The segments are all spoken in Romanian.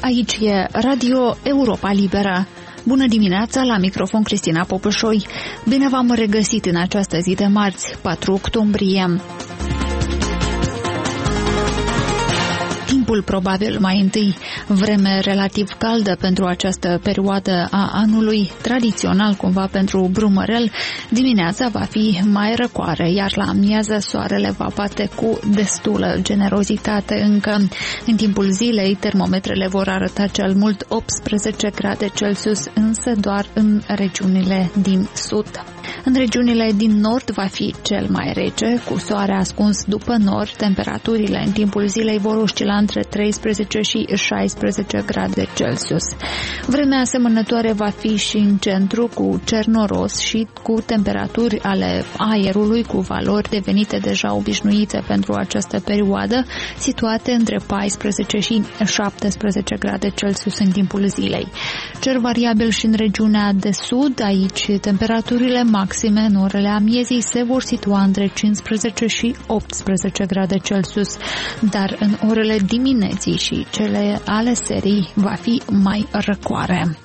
Aici e Radio Europa Liberă. Bună dimineața, la microfon Cristina Popășoi. Bine v-am regăsit în această zi de marți, 4 octombrie. Timpul probabil mai întâi, vreme relativ caldă pentru această perioadă a anului, tradițional cumva pentru Brumărel. Dimineața va fi mai răcoare, iar la amiază soarele va bate cu destulă generozitate încă. În timpul zilei, termometrele vor arăta cel mult 18 grade Celsius, însă doar în regiunile din sud. În regiunile din nord va fi cel mai rece, cu soare ascuns după nord. Temperaturile în timpul zilei vor oscila între 13 și 16 grade Celsius. Vremea asemănătoare va fi și în centru, cu cer noros și cu temperaturi ale aerului cu valori devenite deja obișnuite pentru această perioadă, situate între 14 și 17 grade Celsius în timpul zilei. Cer variabil și în regiunea de sud, aici temperaturile maxime în orele amiezii se vor situa între 15 și 18 grade Celsius, dar în orele dimineții și cele ale serii va fi mai răcoare.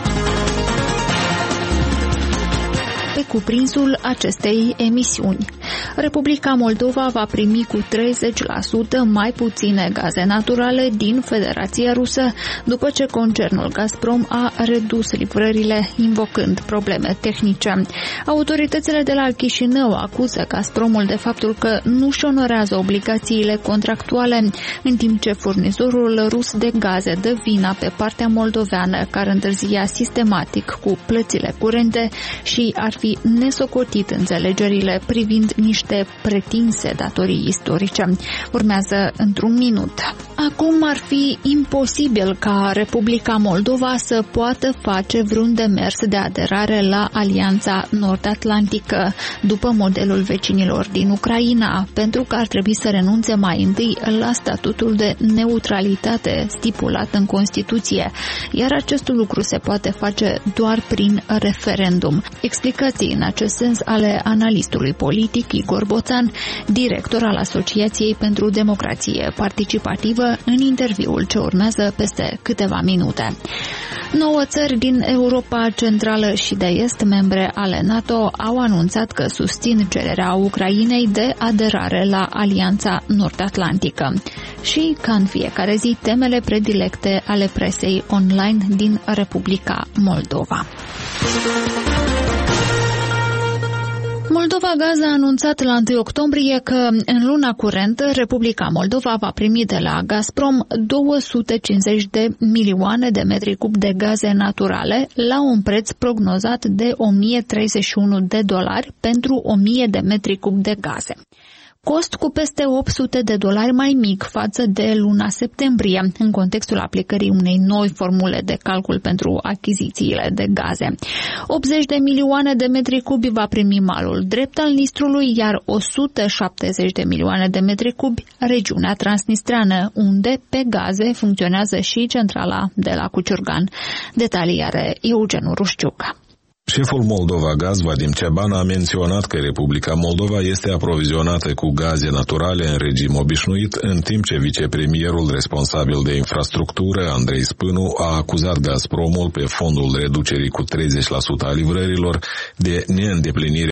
Pe cuprinsul acestei emisiuni, Republica Moldova va primi cu 30% mai puține gaze naturale din Federația Rusă, după ce concernul Gazprom a redus livrările, invocând probleme tehnice. Autoritățile de la Chișinău acuză Gazpromul de faptul că nu își onorează obligațiile contractuale, în timp ce furnizorul rus de gaze dă vina pe partea moldoveană, care întârzia sistematic cu plățile curente și ar fi nesocotit înțelegerile privind niște pretinse datorii istorice. Urmează într-un minut. Acum ar fi imposibil ca Republica Moldova să poată face vreun demers de aderare la Alianța Nord-Atlantică, după modelul vecinilor din Ucraina, pentru că ar trebui să renunțe mai întâi la statutul de neutralitate stipulat în Constituție, iar acest lucru se poate face doar prin referendum. Explicații în acest sens ale analistului politic Igor Boțan, director al Asociației pentru Democrație Participativă, în interviul ce urmează peste câteva minute. 9 țări din Europa Centrală și de Est, membre ale NATO, au anunțat că susțin cererea Ucrainei de aderare la Alianța Nord-Atlantică. Și, ca în fiecare zi, temele predilecte ale presei online din Republica Moldova. Moldova Gaz a anunțat la 1 octombrie că în luna curentă Republica Moldova va primi de la Gazprom 250 de milioane de metri cub de gaze naturale la un preț prognozat de $1.031 pentru 1000 de metri cub de gaze. Cost cu peste $800 mai mic față de luna septembrie, în contextul aplicării unei noi formule de calcul pentru achizițiile de gaze. 80 de milioane de metri cubi va primi malul drept al Nistrului, iar 170 de milioane de metri cubi regiunea transnistreană, unde pe gaze funcționează și centrala de la Cuciurgan. Detalii are Eugen Rușciuc. Șeful Moldova Gaz, Vadim Ceban, a menționat că Republica Moldova este aprovizionată cu gaze naturale în regim obișnuit, în timp ce vicepremierul responsabil de infrastructură, Andrei Spânu, a acuzat Gazpromul pe fondul reducerii cu 30% a livrărilor de neîndeplinire